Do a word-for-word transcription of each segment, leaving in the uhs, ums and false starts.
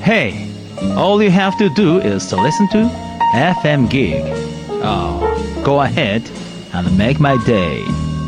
Hey, all you have to do is to listen to エフエム Gig. Oh, go ahead and make my day.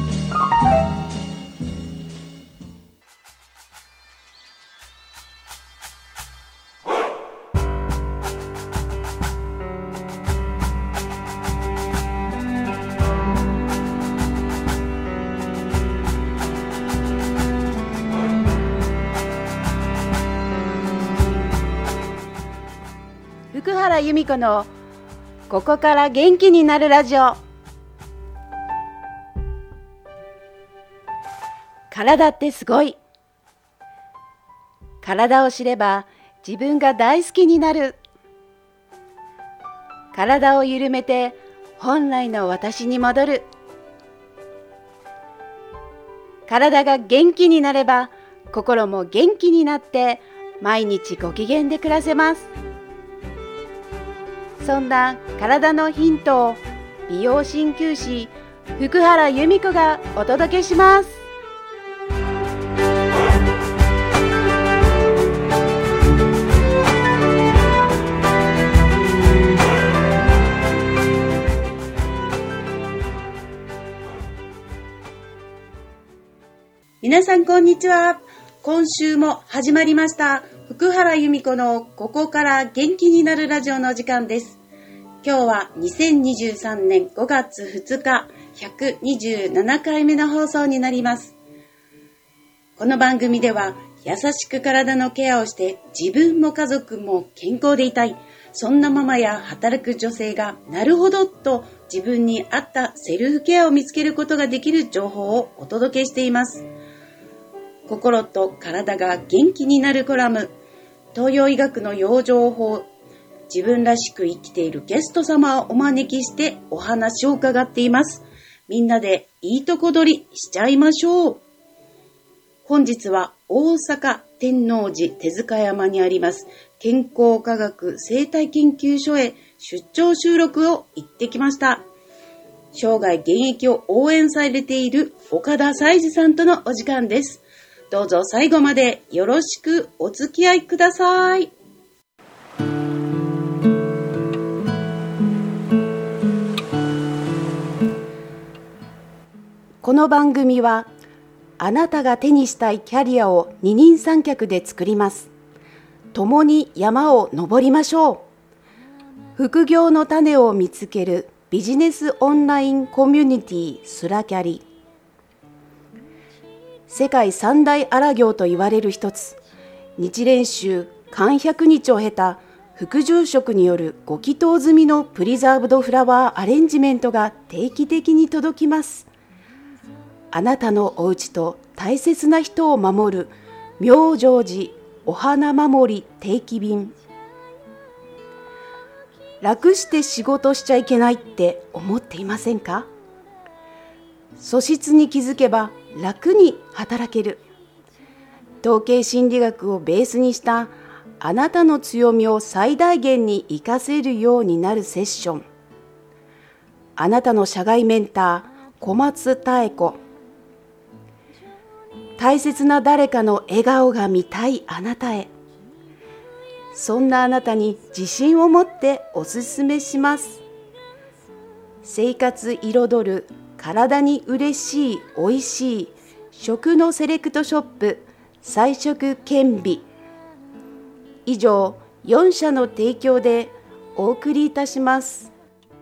福原由美子のここから元気になるラジオ。体ってすごい。体を知れば自分が大好きになる。体を緩めて本来の私に戻る。体が元気になれば心も元気になって毎日ご機嫌で暮らせます。そんな体のヒントを美容鍼灸師福原由美子がお届けします。皆さんこんにちは。今週も始まりました福原由美子のここから元気になるラジオの時間です。今日はにせんにじゅうさんねんごがつふつかひゃくにじゅうななかいめの放送になります。この番組では優しく体のケアをして自分も家族も健康でいたい、そんなママや働く女性がなるほどと自分に合ったセルフケアを見つけることができる情報をお届けしています。心と体が元気になるコラム、東洋医学の養生法、自分らしく生きているゲスト様をお招きしてお話を伺っています。みんなでいいとこ取りしちゃいましょう。本日は大阪天王寺手塚山にあります健康科学生態研究所へ出張収録を行ってきました。生涯現役を応援されている岡田彩二さんとのお時間です。どうぞ最後までよろしくお付き合いください。この番組はあなたが手にしたいキャリアを二人三脚で作ります。共に山を登りましょう。副業の種を見つけるビジネスオンラインコミュニティスラキャリ。世界三大荒行と言われる一つ、日蓮宗漢百日を経た副住職によるご祈祷済みのプリザーブドフラワーアレンジメントが定期的に届きます。あなたのお家と大切な人を守る妙成寺お花守り定期便。楽して仕事しちゃいけないって思っていませんか？素質に気づけば楽に働ける。統計心理学をベースにしたあなたの強みを最大限に活かせるようになるセッション。あなたの社外メンター小松妙子。大切な誰かの笑顔が見たいあなたへ。そんなあなたに自信を持っておすすめします。生活彩る体に嬉しいおいしい食のセレクトショップ菜食健美。以上よんしゃの提供でお送りいたします。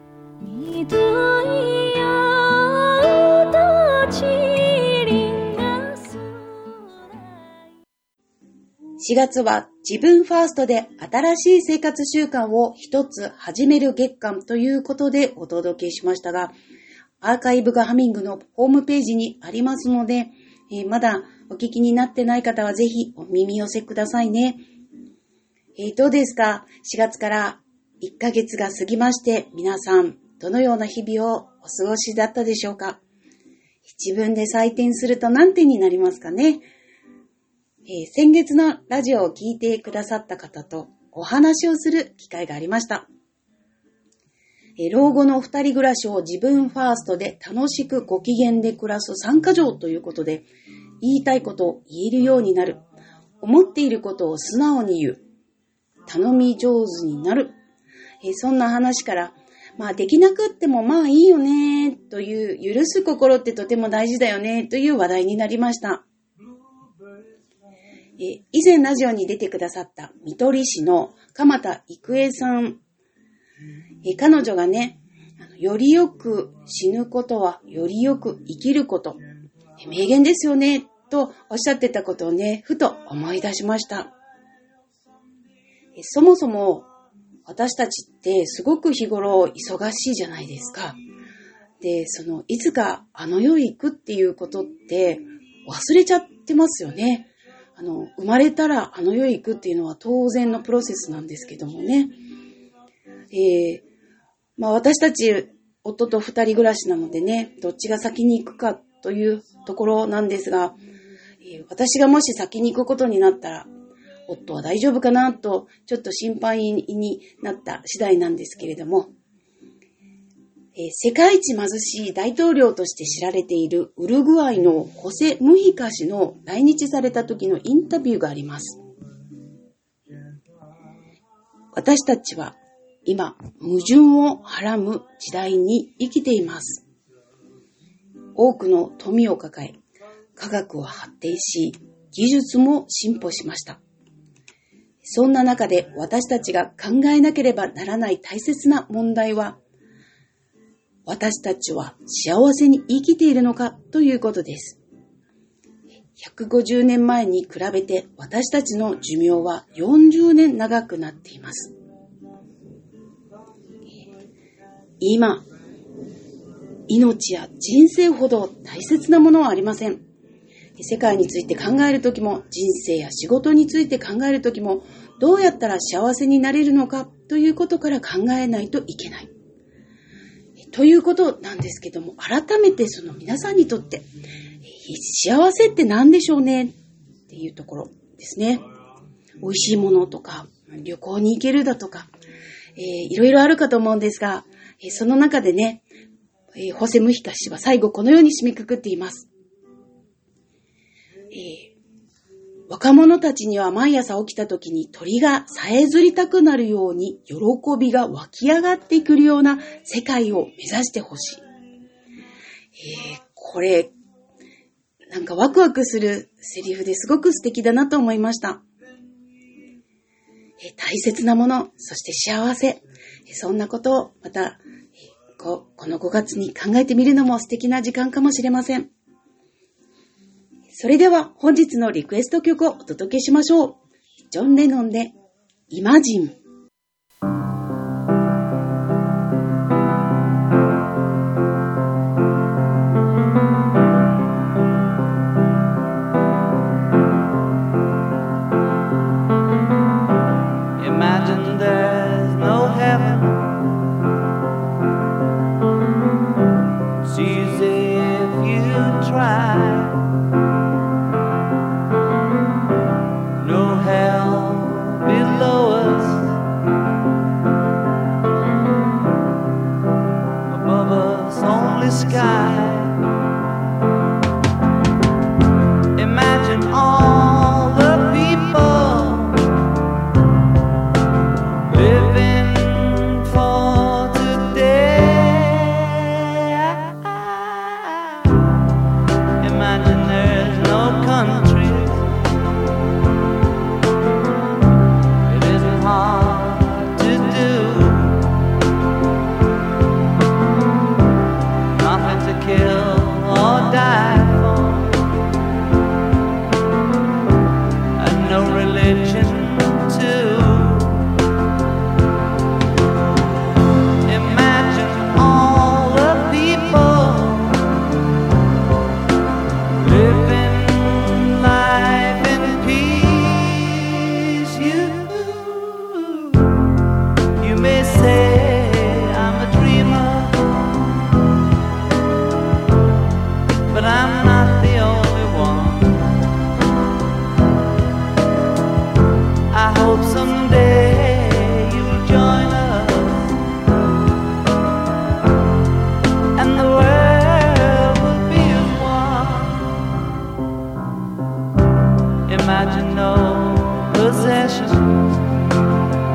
しがつは自分ファーストで新しい生活習慣を一つ始める月間ということでお届けしましたが、アーカイブがハミングのホームページにありますので、えー、まだお聞きになってない方はぜひお耳寄せくださいね。えー、どうですか？しがつからいっかげつが過ぎまして、皆さんどのような日々をお過ごしだったでしょうか？一文で採点すると何点になりますかね？えー、先月のラジオを聞いてくださった方とお話をする機会がありました。えー、老後の二人暮らしを自分ファーストで楽しくご機嫌で暮らす三か条ということで、言いたいことを言えるようになる、思っていることを素直に言う、 頼み上手になる。えー、そんな話から、まあできなくってもまあいいよねという許す心ってとても大事だよねという話題になりました。えー、以前ラジオに出てくださった見取り師の鎌田郁恵さん、えー、彼女がね、よりよく死ぬことはよりよく生きること、えー、名言ですよねとおっしゃってたことをね、ふと思い出しました。えー、そもそも私たちってすごく日頃忙しいじゃないですか。で、そのいつかあの世へ行くっていうことって忘れちゃってますよね。あの生まれたらあの世へ行くっていうのは当然のプロセスなんですけどもね。えー、まあ私たち夫と二人暮らしなのでね、どっちが先に行くかというところなんですが、えー、私がもし先に行くことになったら、夫は大丈夫かなとちょっと心配になった次第なんですけれども、えー、世界一貧しい大統領として知られているウルグアイのホセ・ムヒカ氏の来日された時のインタビューがあります。私たちは今矛盾をはらむ時代に生きています。多くの富を抱え、科学は発展し、技術も進歩しました。そんな中で私たちが考えなければならない大切な問題は、私たちは幸せに生きているのかということです。ひゃくごじゅうねんまえに比べて私たちの寿命はよんじゅうねん長くなっています。今、命や人生ほど大切なものはありません。世界について考えるときも、人生や仕事について考えるときも、どうやったら幸せになれるのかということから考えないといけない。ということなんですけども、改めてその皆さんにとって、幸せって何でしょうねっていうところですね。美味しいものとか、旅行に行けるだとか、えー、いろいろあるかと思うんですが、その中でね、えー、ホセ・ムヒカ氏は最後このように締めくくっています。えー、若者たちには毎朝起きた時に鳥がさえずりたくなるように喜びが湧き上がってくるような世界を目指してほしい。えー、これ、なんかワクワクするセリフですごく素敵だなと思いました。えー、大切なもの、そして幸せ、えー、そんなことをまた、えー、こ、このごがつに考えてみるのも素敵な時間かもしれません。それでは本日のリクエスト曲をお届けしましょう。ジョン・レノンでイマジン。 Imagine no possessions,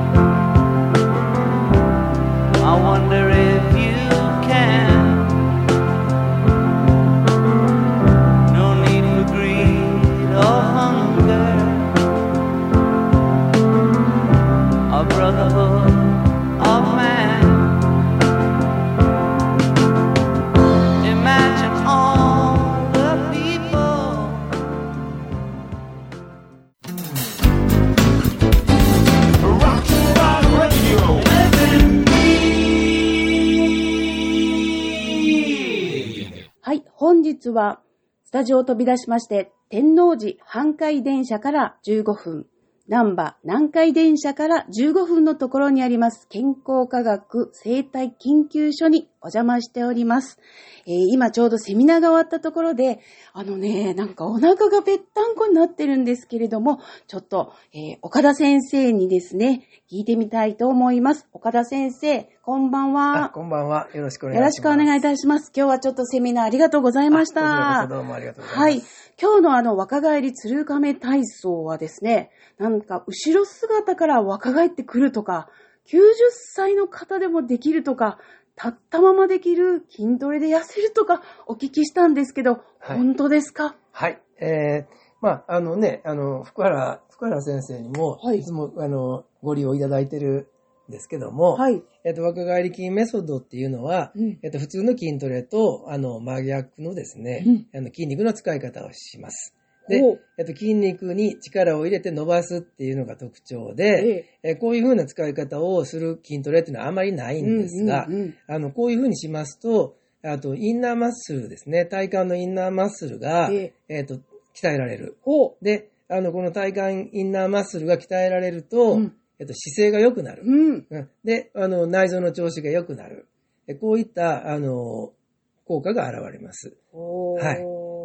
日はスタジオを飛び出しまして、天王寺阪海電車からじゅうごふん、難波南海電車からじゅうごふんのところにあります健康科学生態研究所にお邪魔しております。えー、今ちょうどセミナーが終わったところで、あのね、なんかお腹がぺったんこになってるんですけれども、ちょっと、えー、岡田先生にですね、聞いてみたいと思います。岡田先生、こんばんは。 こんばんは。よろしくお願いします。 よろしくお願いいたします。今日はちょっとセミナーありがとうございました。 こちらこそどうもありがとうございます。はい。 今日のあの若返り鶴亀体操はですね、なんか後ろ姿から若返ってくるとか、きゅうじゅっさいの方でもできるとか、立ったままできる筋トレで痩せるとかお聞きしたんですけど、はい、本当ですか？ はい。えー、まあ、あのね、あの、福原、福原先生にも、はい、いつも、あの、ご利用いただいてるんですけども、はい。えっと、若返り筋メソッドっていうのは、うん、えっと、普通の筋トレと、あの、真逆のですね、うん、あの、筋肉の使い方をします。で、えっと、筋肉に力を入れて伸ばすっていうのが特徴で、ええこういう風な使い方をする筋トレっていうのはあまりないんですが、うんうんうん、あの、こういう風にしますと、あと、インナーマッスルですね、体幹のインナーマッスルが、ええっと、鍛えられる。で、あの、この体幹インナーマッスルが鍛えられると、うん、えっと、姿勢が良くなる。うん、で、あの、内臓の調子が良くなる。こういった、あの、効果が現れます。はい。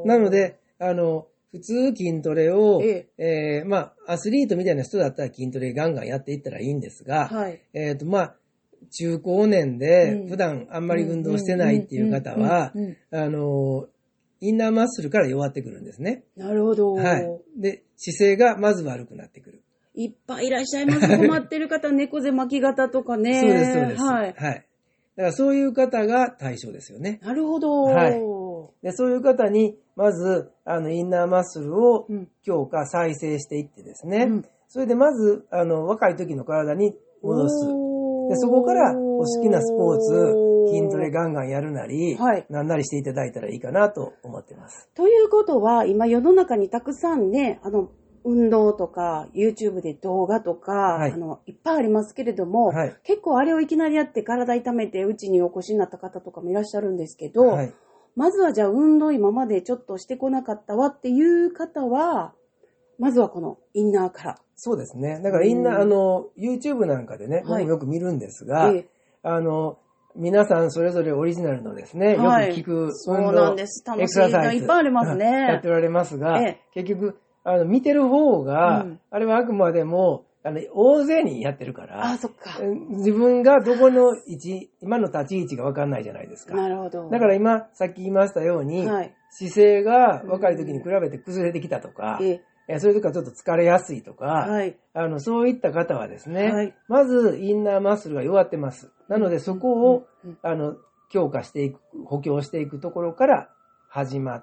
なので、あの、普通筋トレを、えええー、まあ、アスリートみたいな人だったら筋トレガンガンやっていったらいいんですが、はい、えっと、まあ、中高年で普段あんまり運動してないっていう方は、あの、インナーマッスルから弱ってくるんですね。 なるほど。 はい。で、姿勢がまず悪くなってくる。 いっぱいいらっしゃいます。困ってる方、猫背巻き型とかね。 そうです、そうです。はい。はい。だからそういう方が対象ですよね。 なるほど。 はい。で、そういう方に、まず、あの、インナーマッスルを強化、再生していってですね。うん、それで、まず、あの、若い時の体に戻す。で、そこから、お好きなスポーツ、筋トレガンガンやるなり、はい、なんなりしていただいたらいいかなと思ってます。 ということは、今世の中にたくさんね、あの、運動とか、YouTube で動画とか、はい、あの、いっぱいありますけれども、はい、結構あれをいきなりやって体痛めて、うちにお越しになった方とかもいらっしゃるんですけど、はい、まずはじゃあ運動今までちょっとしてこなかったわっていう方は、まずはこのインナーから。 そうですね。だからインナー、あの、YouTube なんかでね、僕もよく見るんですが、はい、あの、皆さんそれぞれオリジナルのですね、はい、よく聞く運動、 そうなんです。楽しいのいっぱいありますね。 やっておられますが、ええ、結局、あの、見てる方が、うん、あれはあくまでも、あの、大勢にやってるから、 あ、そっか。 自分がどこの位置、今の立ち位置がわかんないじゃないですか。 なるほど。 だから今、さっき言いましたように、はい、姿勢が若い時に比べて崩れてきたとか、うん、えそういう時はちょっと疲れやすいとか、はい、あの、そういった方はですね、はい、まずインナーマッスルが弱ってます。なのでそこを、うんうん、あの、強化していく、補強していくところから始まって、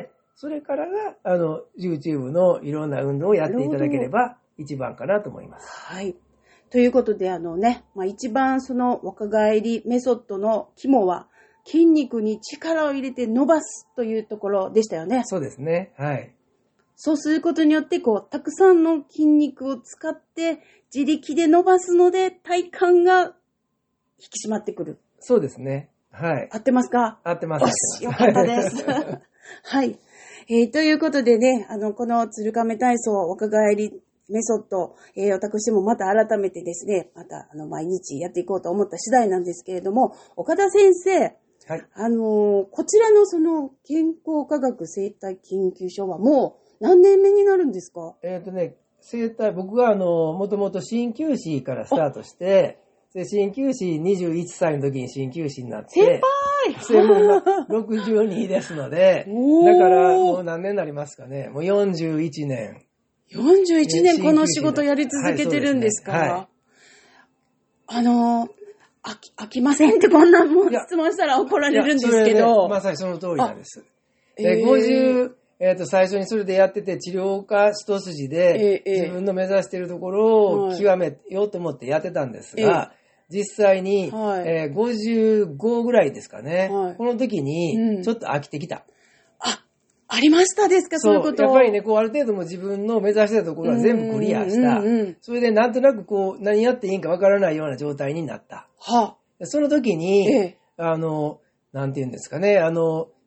それからが、あの、YouTube のいろんな運動をやっていただければ一番かなと思います。 はい。ということで、あのね、まあ、一番その若返りメソッドの肝は、筋肉に力を入れて伸ばすというところでしたよね。 そうですね。はい。 そうすることによって、こう、たくさんの筋肉を使って自力で伸ばすので、体幹が引き締まってくる。 そうですね。はい。 合ってますか？ 合ってます。 よし、よかったです。はい。えー、ということでね、あの、この鶴亀体操若返りメソッド、えー、私もまた改めてですね、また、あの、毎日やっていこうと思った次第なんですけれども、岡田先生、はい。あのー、こちらのその、健康科学生態研究所はもう何年目になるんですか？ えっとね、生態、僕はあの、もともと鍼灸師からスタートして、で、鍼灸師にじゅういっさいの時に鍼灸師になって、 先輩専門がろくじゅうにですので、だからもう何年になりますかね。もうよんじゅういちねん。よんじゅういちねんこの仕事やり続けてるんですか？はい、はい、あのー、飽き、飽きませんってこんなもん質問したら怒られるんですけど。 ね、まさにその通りなんです。で、ごじゅう、えっと、最初にそれでやってて治療家一筋で、自分の目指しているところを極めようと思ってやってたんですが、実際に、はい、えー、ごじゅうごぐらいですかね。はい、この時に、ちょっと飽きてきた。 うん、あ、ありましたですか、そういうこと。 やっぱりね、こう、ある程度も自分の目指してたところは全部クリアした。それで、なんとなくこう、何やっていいんかわからないような状態になった。はあ、その時に、ええ、あの、なんて言うんですかね、あの、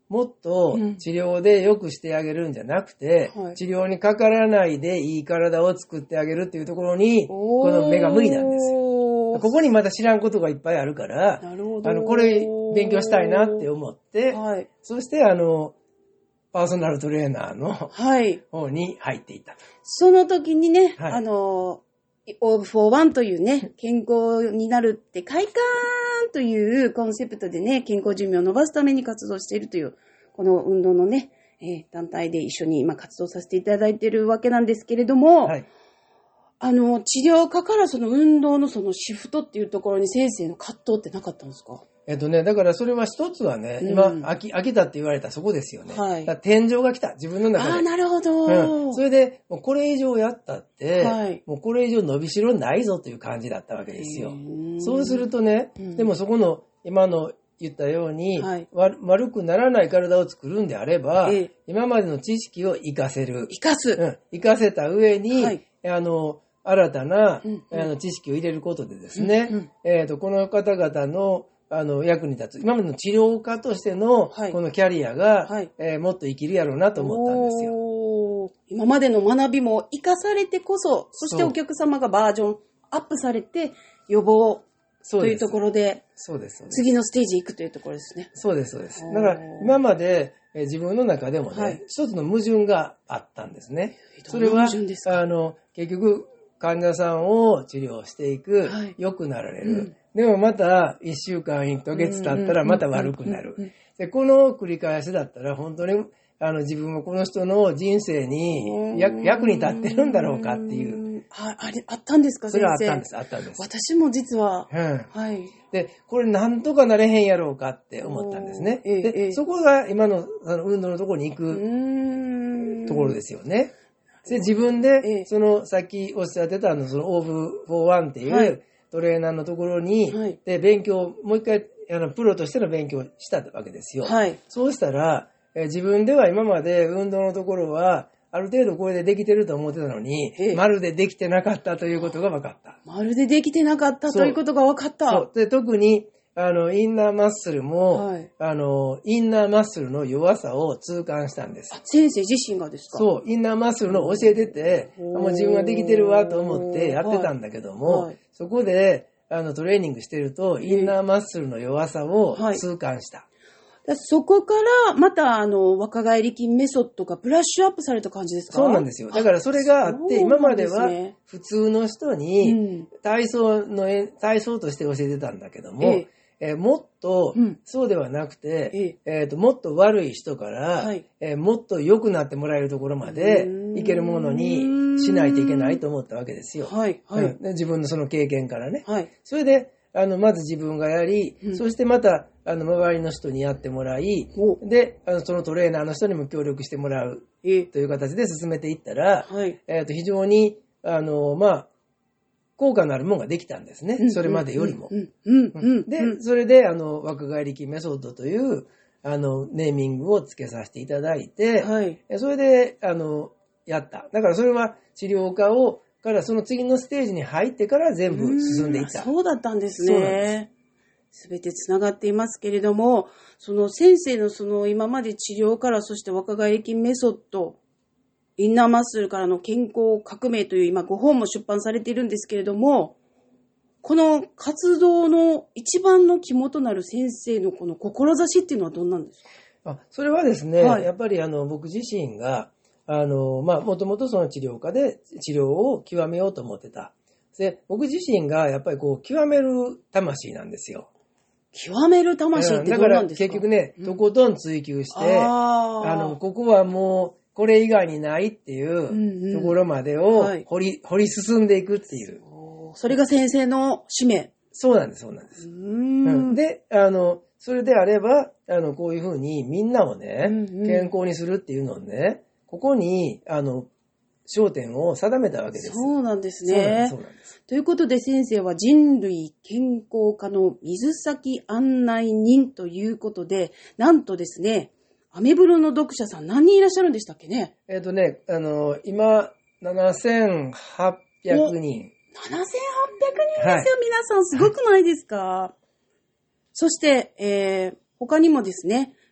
もっと治療で良くしてあげるんじゃなくて、うんはい、治療にかからないでいい体を作ってあげるっていうところに、この目が無理なんですよ。ここにまた知らんことがいっぱいあるから、なるほどあの、これ勉強したいなって思って、はい、そしてあの、パーソナルトレーナーの方に入っていったと。はい、 その時にね、はい、あの、オーブフォーワンというね、健康になるって快感というコンセプトでね、健康寿命を伸ばすために活動しているという、この運動のね、えー、団体で一緒に今活動させていただいているわけなんですけれども、はい、あの、治療家からその運動のそのシフトっていうところに先生の葛藤ってなかったんですか？ えっとね、だからそれは一つはね、うん、今、飽き、飽きたって言われたそこですよね。はい。だ天井が来た、自分の中で。 ああ、なるほど、 うん。それで、もうこれ以上やったって、はい、もうこれ以上伸びしろないぞという感じだったわけですよ。そうするとね、うん、でもそこの、今の言ったように、はい、悪くならない体を作るんであれば、ええ、今までの知識を活かせる。 活かす。 うん。活かせた上に、はい、あの、新たな、うんうん、あの知識を入れることでですね、うんうん、えっと、この方々の、あの、役に立つ。今までの治療家としての、はい、このキャリアが、はい、えー、もっと生きるやろうなと思ったんですよ。 今までの学びも活かされてこそ、そしてお客様がバージョンアップされて、予防というところで、 そうです。 次のステージ行くというところですね。 そうです、そうです。だから、今まで、えー、自分の中でもね、はい、一つの矛盾があったんですね。 それは、あの、結局、患者さんを治療していく、はい、良くなられる。うん、でもまたいっしゅうかん、いっかげつ経ったらまた悪くなる。で、この繰り返しだったら本当にあの自分もこの人の人生に役に立ってるんだろうかっていう。 あ、あれ、あったんですか、先生。 それはあったんです、あったんです。 私も実は。 うん。はい。で、これなんとかなれへんやろうかって思ったんですね。で、ええ、そこが今のあの運動のところに行くところですよね。で、自分で、その、さっきおっしゃってた、あの、その、オーブフォーワンっていうトレーナーのところに、はい、で、勉強、もう一回、あの、プロとしての勉強をしたわけですよ。はい。そうしたら、え自分では今まで運動のところは、ある程度これでできてると思ってたのに、まるでできてなかったということが分かった。 まるでできてなかったということが分かった。 そう。で、特に、あの、インナーマッスルも、はい、あの、インナーマッスルの弱さを痛感したんです。 あ、先生自身がですか？ そう、インナーマッスルの教えてて、もう自分ができてるわと思ってやってたんだけども、はいはい、そこで、あの、トレーニングしてると、インナーマッスルの弱さを痛感した。 はい、そこから、また、あの、若返り筋メソッドがブラッシュアップされた感じですか？ そうなんですよ。だからそれがあって、今までは普通の人に体操の、体操として教えてたんだけども、えええー、もっと、うん、そうではなくて、ええー、ともっと悪い人から、はいえー、もっと良くなってもらえるところまでいけるものにしないといけないと思ったわけですよ。はいはいうん、で自分のその経験からね。はい、それであのまず自分がやり、うん、そしてまたあの周りの人にやってもらい、であのそのトレーナーの人にも協力してもらうという形で進めていったら、はいえー、と非常にあのまあ効果のあるものができたんですね。うん、それまでよりも。で、それで、あの、若返り筋メソッドという、あの、ネーミングをつけさせていただいて、はい、それで、あの、やった。だからそれは治療家を、からその次のステージに入ってから全部進んでいった。 そうだったんですね。すべてつながっていますけれども、その先生のその今まで治療から、そして若返り筋メソッド、インナーマッスルからの健康革命という今ご本も出版されているんですけれども、この活動の一番の肝となる先生のこの志っていうのはどんなんですか？ あ、それはですね、はい、やっぱりあの僕自身が、あの、まあ、もともとその治療家で治療を極めようと思ってた。で、僕自身がやっぱりこう極める魂なんですよ。 極める魂ってどうなんですか？ だから結局ね、とことん追求して、うん、あ, あの、ここはもう、これ以外にないっていうところまでを掘り、うんうんはい、掘り進んでいくっていう。 それが先生の使命。 そうなんです、そうなんです。うんうん、で、あの、それであれば、あの、こういうふうにみんなをね、うんうん、健康にするっていうのをね、ここに、あの、焦点を定めたわけです。 そうなんですね。そうなんです、そうなんです。ということで先生は人類健康科の水先案内人ということで、なんとですね、アメブロの読者さん何人いらっしゃるんでしたっけね？ えっとね、あの、今、ななせんはっぴゃくにん。ななせんはっぴゃくにんですよ、はい、皆さん。すごくないですか？そして、えー、他にもですね、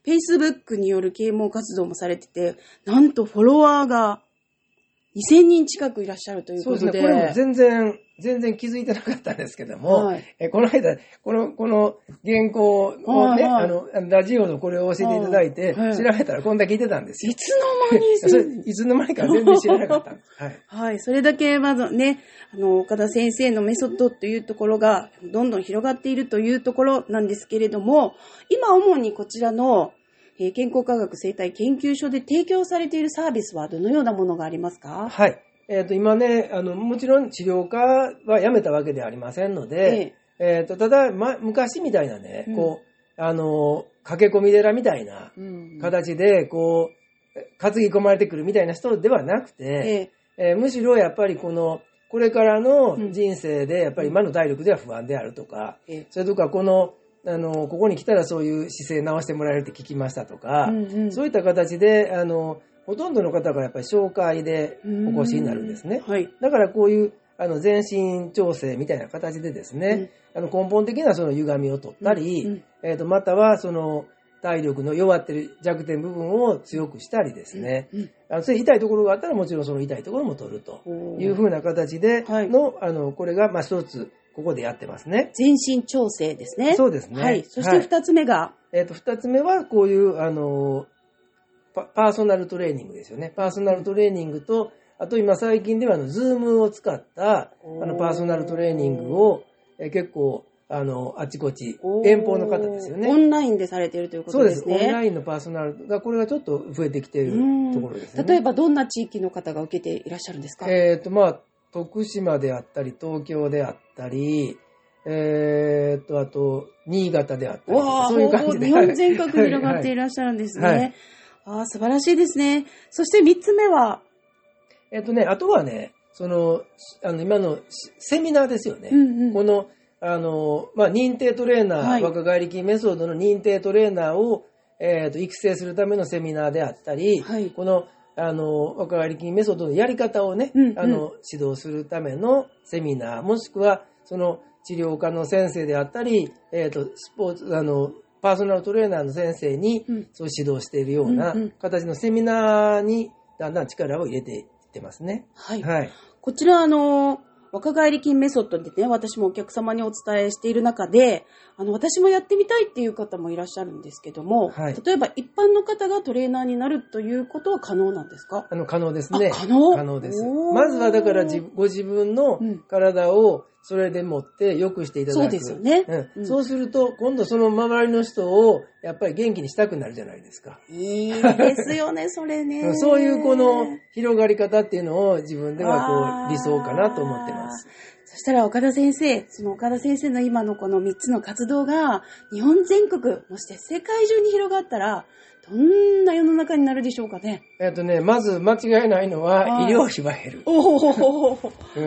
Facebook による啓蒙活動もされてて、なんとフォロワーがにせんにん近くいらっしゃるということで。 そうですね。これも全然、全然気づいてなかったんですけども、はい、えこの間、この、この原稿をね、はいはい、あの、ラジオのこれを教えていただいて、はい、調べたらこんだけいてたんですよ。 いつの間にそれいつの間にか全然知らなかったんです。はい。 はい。それだけ、まずね、あの、岡田先生のメソッドというところが、どんどん広がっているというところなんですけれども、今主にこちらの、えー、健康科学生態研究所で提供されているサービスはどのようなものがありますか？ はい。えっと、今ね、あの、もちろん治療科はやめたわけではありませんので、えええー、と、ただ、ま、昔みたいなね、うん、こう、あの、駆け込み寺みたいな形で、こう、担ぎ込まれてくるみたいな人ではなくて、えええー、むしろやっぱりこの、これからの人生で、やっぱり今の体力では不安であるとか、うん、それとかこの、あの、ここに来たらそういう姿勢直してもらえるって聞きましたとか、うんうん、そういった形で、あの、ほとんどの方がやっぱり紹介でお越しになるんですね。はい、だからこういう、あの、全身調整みたいな形でですね、うん、あの根本的なその歪みを取ったり、うんうん、えっと、またはその体力の弱ってる弱点部分を強くしたりですね、うんうん、あのそれ痛いところがあったらもちろんその痛いところも取るというふうな形での、はい、あの、これがまあ一つ、ここでやってますね。 全身調整ですね。 そうですね。 はい。そして二つ目が、はい、 えっと、二つ目はこういう、あの、パ、パーソナルトレーニングですよね。パーソナルトレーニングと、あと今最近ではあの、ズームを使った、あの、パーソナルトレーニングを、え結構、あの、あちこち、遠方の方ですよね。 オンラインでされているということですね。 そうです。オンラインのパーソナルが、これがちょっと増えてきているところですね。 例えばどんな地域の方が受けていらっしゃるんですか？ えっと、まあ、徳島であったり、東京であったり、えー、っと、あと、新潟であったり、そういう感じで。 日本全国に広がっていらっしゃるんですね。はいはい、ああ、素晴らしいですね。そして三つ目は、 えっとね、あとはね、その、あの、今のセミナーですよね。うんうん、この、あの、まあ、認定トレーナー、はい、若返り筋メソッドの認定トレーナーを、えー、っと、育成するためのセミナーであったり、はい、この、あの、若返り筋メソッドのやり方をね、うんうん、あの、指導するためのセミナー、もしくは、その、治療科の先生であったり、えっと、スポーツ、あの、パーソナルトレーナーの先生に、そう指導しているような形のセミナーに、だんだん力を入れていってますね。 はい。はい。こちら、あの、若返り筋メソッドでね、私もお客様にお伝えしている中で、あの、私もやってみたいっていう方もいらっしゃるんですけども、はい、例えば一般の方がトレーナーになるということは可能なんですか？ あの、可能ですね。 可能？ 可能です。まずはだからご自分の体をそれでもって良くしていただく。 そうですよね。 うんうん、そうすると、今度その周りの人をやっぱり元気にしたくなるじゃないですか。 いいですよね、それね。 そういうこの広がり方っていうのを自分ではこう理想かなと思ってます。 そしたら岡田先生、その岡田先生の今のこのみっつの活動が日本全国、もして世界中に広がったら、どんな世の中になるでしょうかね。 えっとね、まず間違いないのは医療費は減る。 おお、うん、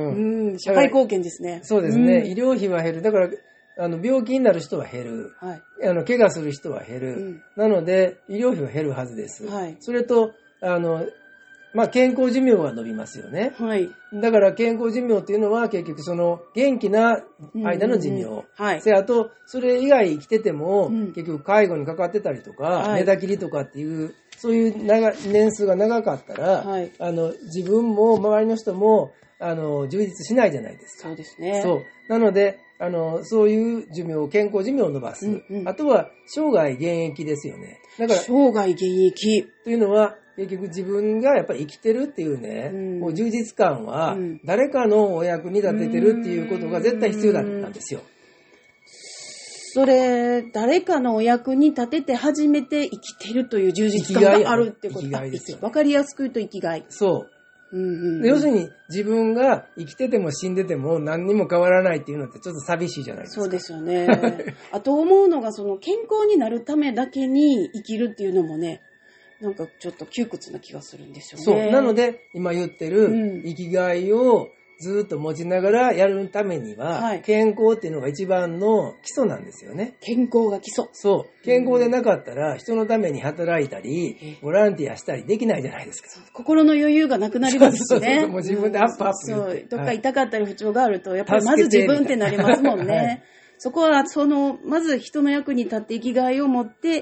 うん、社会貢献ですね。 そうですね、うん、医療費は減る。だから、あの、病気になる人は減る。はい、あの、怪我する人は減る。うん、なので、医療費は減るはずです。はい、それと、あの、まあ、健康寿命は伸びますよね。はい。だから健康寿命っていうのは結局その元気な間の寿命。うんうんうん、はい。せあと、それ以外生きてても、うん、結局介護にかかってたりとか、はい、寝たきりとかっていう、そういう長年数が長かったら、はい、あの、自分も周りの人も、あの、充実しないじゃないですか。 そうですね。 そう。なので、あの、そういう寿命、健康寿命を伸ばす。うんうん、あとは、生涯現役ですよね。 だから、生涯現役。 というのは、結局自分がやっぱり生きてるっていうね、うん、こう充実感は誰かのお役に立ててるっていうことが絶対必要だったんですよ。 それ、誰かのお役に立てて初めて生きてるという充実感があるってことですよ。わかりやすく言うと生きがい。 そう。うんうんうん、要するに自分が生きてても死んでても何にも変わらないっていうのってちょっと寂しいじゃないですか。 そうですよね。あと思うのがその健康になるためだけに生きるっていうのもね、なんかちょっと窮屈な気がするんですよね。 そう。なので、今言ってる生きがいをずっと持ちながらやるためには、はい、健康っていうのが一番の基礎なんですよね。 健康が基礎。 そう。健康でなかったら、人のために働いたり、ボランティアしたりできないじゃないですか。 心の余裕がなくなりますしね。そうそうそう。 もう自分でアップアップ言って。 そう。どっか痛かったり不調があると、やっぱりまず自分ってなりますもんね。はい、そこは、その、まず人の役に立って生きがいを持って、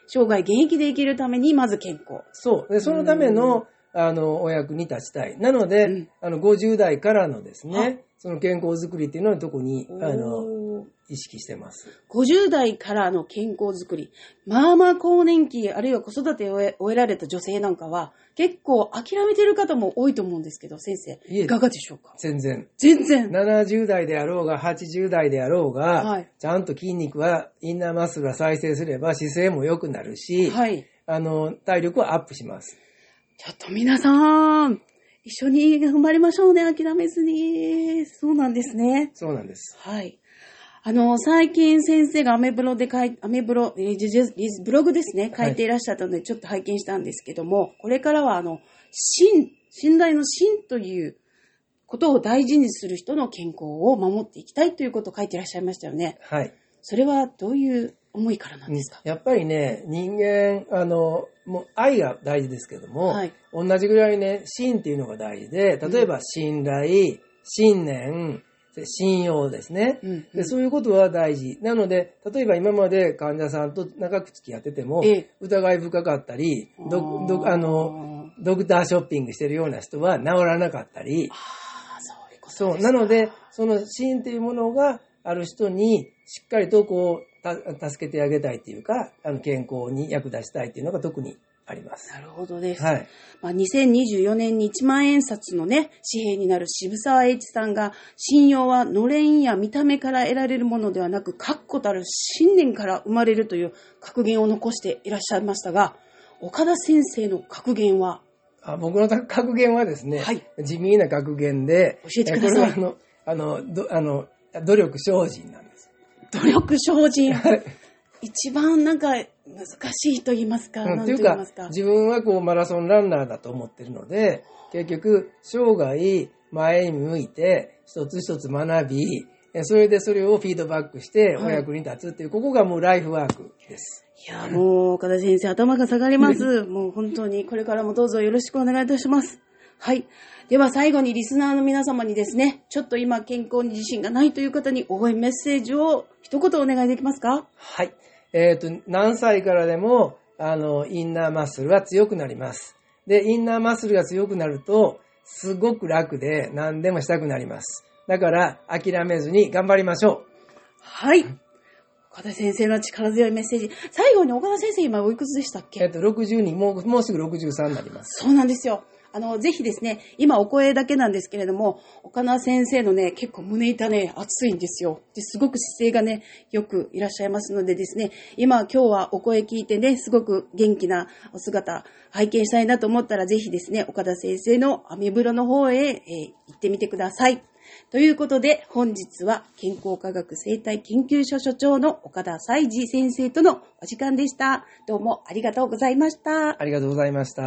生涯現役で生きるためにまず健康。 そう。で、そのための、あの、お役に立ちたい。なので、うん、あの、ごじゅう代からのですね、その健康づくりっていうのは特に、あの、意識してます。 ごじゅう代からの健康づくり。まあまあ更年期、あるいは子育てを終えられた女性なんかは、結構諦めてる方も多いと思うんですけど、先生、いかがでしょうか？ 全然。 全然。 ななじゅう代であろうが、はちじゅう代であろうが、はい、ちゃんと筋肉は、インナーマッスルが再生すれば姿勢も良くなるし、はい、あの、体力はアップします。 ちょっと皆さん、一緒に頑張りましょうね、諦めずに。そうなんですね。 そうなんです。 はい。あの、最近先生がアメブロで書い、アメブロ、ブログですね、書いていらっしゃったので、ちょっと拝見したんですけども、これからはあの、信、信頼の信ということを大事にする人の健康を守っていきたいということを書いていらっしゃいましたよね。 はい。 それはどういう思いからなんですか？ やっぱりね、人間、あの、もう愛が大事ですけども、はい、同じぐらいね、信っていうのが大事で、例えば信頼、信念、信用ですね、うんうん、で。そういうことは大事。なので、例えば今まで患者さんと長く付き合ってても、疑い深かったり、ドドあのドクターショッピングしてるような人は治らなかったり。 あそういうことですか。 そう。なので、その信っていうものがある人に、しっかりとこう、た助けてあげたいっていうか、あの健康に役立ちたいっていうのが特にあります。 なるほどです。 はい。 まあ、にせんにじゅうよねんにいちまんえん札のね、紙幣になる渋沢栄一さんが、信用はのれんや見た目から得られるものではなく、確固たる信念から生まれるという格言を残していらっしゃいましたが、岡田先生の格言は？ あ、僕の格言はですね、はい、地味な格言で、 教えてください。 これはあの、あの、どあの努力精進なんです。 努力精進。一番なんか難しいと言いますか、 うん、というか、自分はこうマラソンランナーだと思ってるので、結局生涯前に向いて一つ一つ学び、それでそれをフィードバックしてお役に立つっていう、はい、ここがもうライフワークです。 いや、もう岡田先生頭が下がります。もう本当にこれからもどうぞよろしくお願いいたします。はい。では最後にリスナーの皆様にですね、ちょっと今健康に自信がないという方に応援メッセージを一言お願いできますか？ はい。えっと、何歳からでも、あの、インナーマッスルは強くなります。で、インナーマッスルが強くなると、すごく楽で何でもしたくなります。だから、諦めずに頑張りましょう。 はい。岡田先生の力強いメッセージ。最後に岡田先生今おいくつでしたっけ？ えっと、ろくじゅうに、もう、もうすぐろくじゅうさんになります。 そうなんですよ。あの、ぜひですね、今お声だけなんですけれども、岡田先生のね、結構胸板ね、熱いんですよ。で、すごく姿勢がね、よくいらっしゃいますのでですね、今、今日はお声聞いてね、すごく元気なお姿、拝見したいなと思ったら、ぜひですね、岡田先生のアメブロの方へ、えー、行ってみてください。ということで、本日は健康科学生態研究所所長の岡田才二先生とのお時間でした。どうもありがとうございました。 ありがとうございました。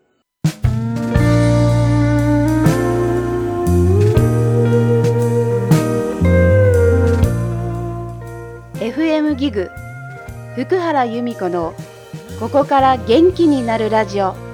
エフエム ギグ福原由美子のここから元気になるラジオ。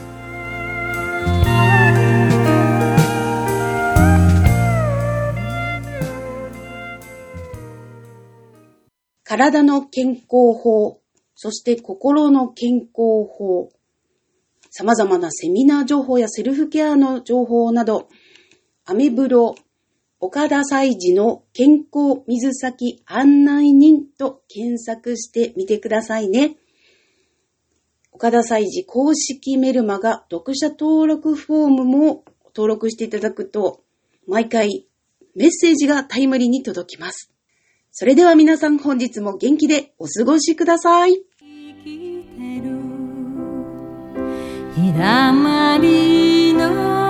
体の健康法、そして心の健康法、様々なセミナー情報やセルフケアの情報など、アメブロ岡田才二の健康水先案内人と検索してみてくださいね。岡田才二公式メルマガ読者登録フォームも登録していただくと、毎回メッセージがタイムリーに届きます。それでは皆さん本日も元気でお過ごしください。日だまりの